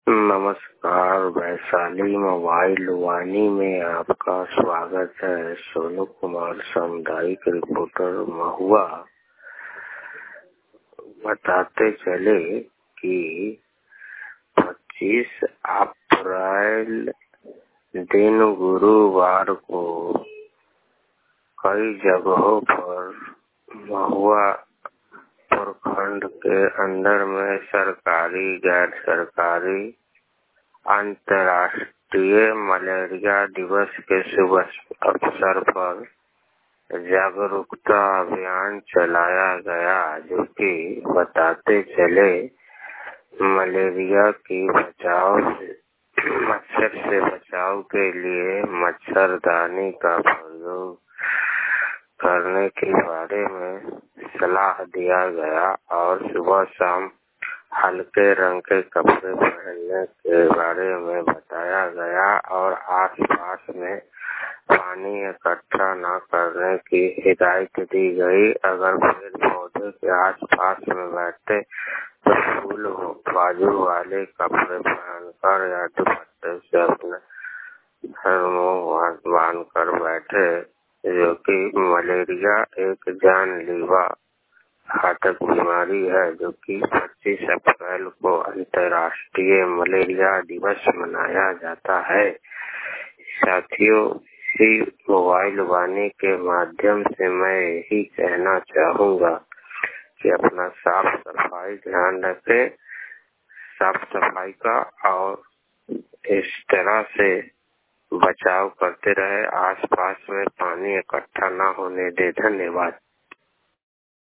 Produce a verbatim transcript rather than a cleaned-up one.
नमस्कार, वैशाली मोबाइल वाणी में आपका स्वागत है। सोनू कुमार, सामुदायिक रिपोर्टर, महुआ। बताते चले कि पच्चीस अप्रैल दिन गुरुवार को कई जगहों पर महुआ प्रखंड के अंदर में सरकारी, गैर सरकारी अंतर्राष्ट्रीय मलेरिया दिवस के शुभ अवसर पर जागरूकता अभियान चलाया गया, जो कि बताते चले मलेरिया की बचाव मच्छर से बचाव के लिए मच्छरदानी का प्रयोग करने के बारे में सलाह दिया गया और सुबह शाम हल्के रंग के कपड़े पहनने के बारे में बताया गया और आसपास में पानी इकट्ठा न करने की हिदायत दी गई। अगर पेड़ पौधे के आसपास में बैठते तो फूल बाजू वाले कपड़े पहनकर या दुपट्टे से अपने सर मुंह बांध कर बैठे, जो कि मलेरिया एक जानलेवा घातक बीमारी है, जो कि पच्चीस अप्रैल को अंतर्राष्ट्रीय मलेरिया दिवस मनाया जाता है। साथियों, इसी मोबाइल वाणी के माध्यम से मैं यही कहना चाहूँगा कि अपना साफ सफाई ध्यान रखें, साफ सफाई का, और इस तरह से बचाव करते रहे, आसपास में पानी इकट्ठा न होने दे। धन्यवाद।